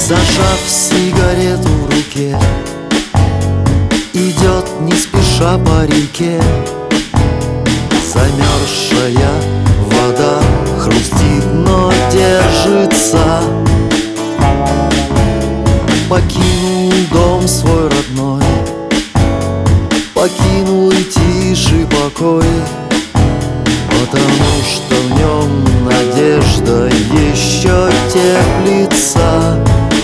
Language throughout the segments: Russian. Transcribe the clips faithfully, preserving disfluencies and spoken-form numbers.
Зажав сигарету в руке, идет не спеша по реке. Замерзшая вода хрустит, но держится. Покинул дом свой родной, покинул и тиший покой, потому что в нем надежда еще теплится.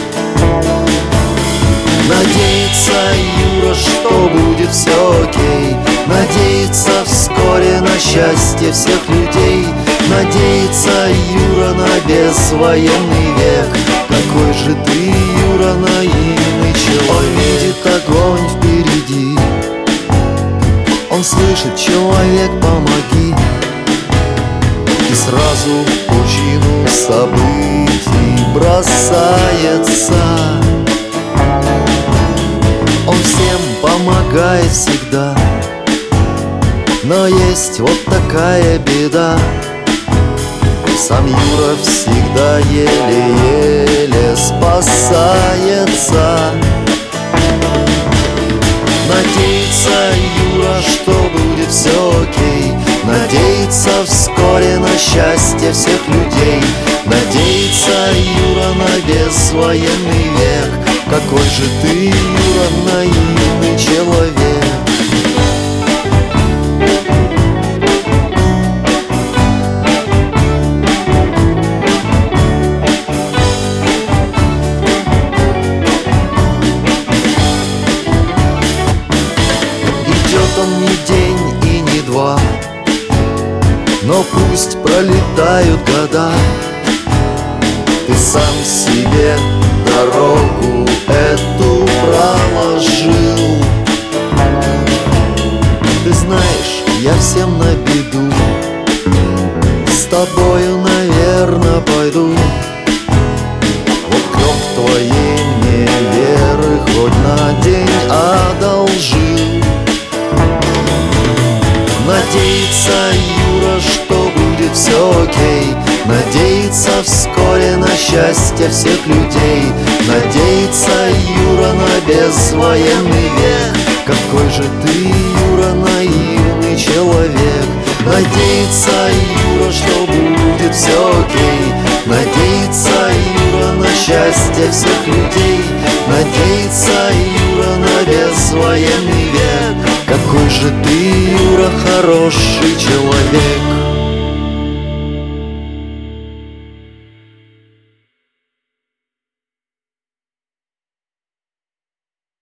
Надеется Юра, что будет все окей, надеется вскоре на счастье всех людей. Надеется Юра на безвоенный век. Какой же ты, Юра, наивный человек. Он видит огонь впереди, он слышит: человек, помоги. И сразу в пучину событий бросается. Он всем помогает всегда, но есть вот такая беда. Сам Юра всегда еле-еле спасается. Надеется Юра, что будет все окей, надеется вскоре на счастье всех людей. Надеется Юра на безвоенный век. Какой же ты, Юра, наивный человек. Идет он не день и не два, но пусть пролетают года. Ты сам себе дорогу эту проложил. Ты знаешь, я всем на беду, с тобою, наверно, пойду. Вот гроб твоей мне веры хоть на день одолжил. Надеется Юра, что будет все окей, надеется вскоре на счастье всех людей. Надеется Юра на безвоенный век. Какой же ты, Юра, наивный человек. Надеется Юра, что будет все окей, надеется Юра на счастье всех людей. Надеется Юра на безвоенный век. Какой же ты, Юра, хороший человек.